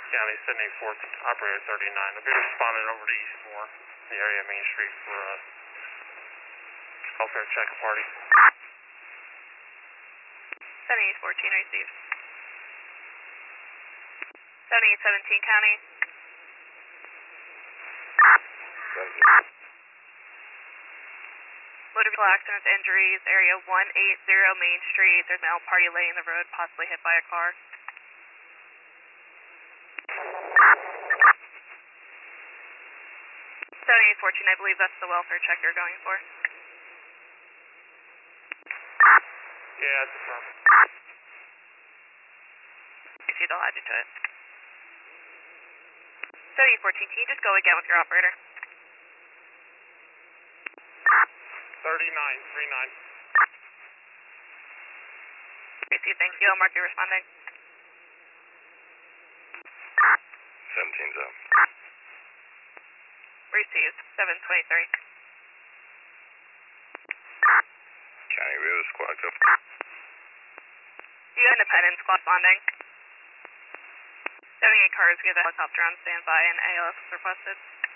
County, sending 4th Operator 39. I'll be responding over to Eastmore, the area of Main Street for welfare check party. 7814 received. 7817 County. 17. Motor vehicle accidents, injuries, area 180 Main Street. There's a male party laying in the road, possibly hit by a car. 7814, I believe that's the welfare check you're going for. Yeah, that's affirmed. Received, I'll add you to it. 7814, can you just go again with your operator? 3939. Received, thank you. I'll mark you responding. 17's up. Received, 723. County, we have a squad go. You got independent squad responding. 78 cars, we have a helicopter on standby and ALS is requested.